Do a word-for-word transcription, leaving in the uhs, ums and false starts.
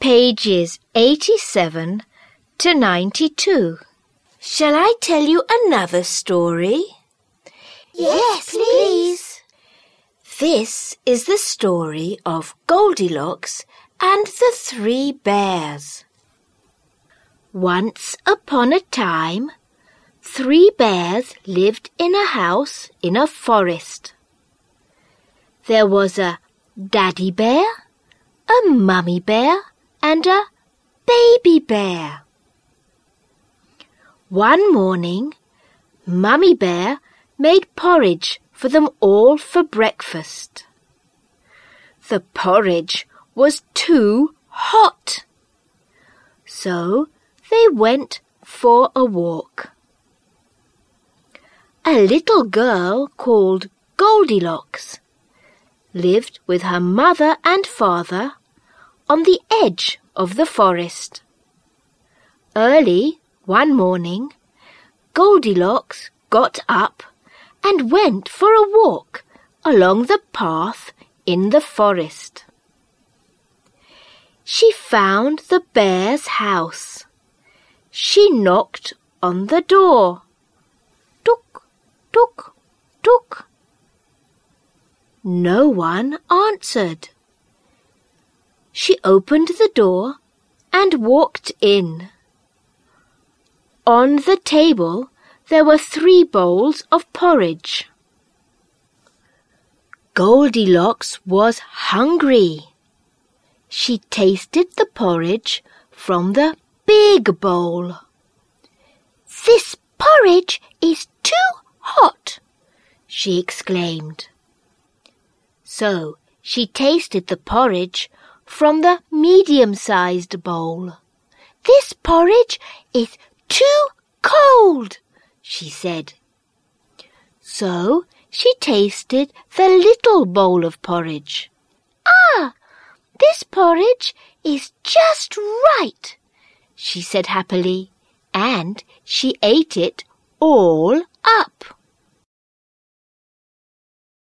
pages eighty-seven to ninety-two. Shall I tell you another story? Yes, please. This is the story of Goldilocks and the Three Bears. Once upon a time, three bears lived in a house in a forest. There was a daddy bear, a mummy bear, and a baby bear. One morning, Mummy Bear made porridge for them all for breakfast. The porridge was too hot, so they went for a walk. A little girl called Goldilocks lived with her mother and father on the edge of the forest. Early one morning, Goldilocks got up and went for a walk along the path in the forest. She found the bear's house. She knocked on the door. Tuk, tuk, tuk. No one answered. She opened the door and walked in. On the table there were three bowls of porridge. Goldilocks was hungry. She tasted the porridge from the big bowl. "This porridge is too hot," she exclaimed. So she tasted the porridge from the medium-sized bowl. "This porridge is too cold," she said. So she tasted the little bowl of porridge. "Ah, this porridge is just right," she said happily, and she ate it all up.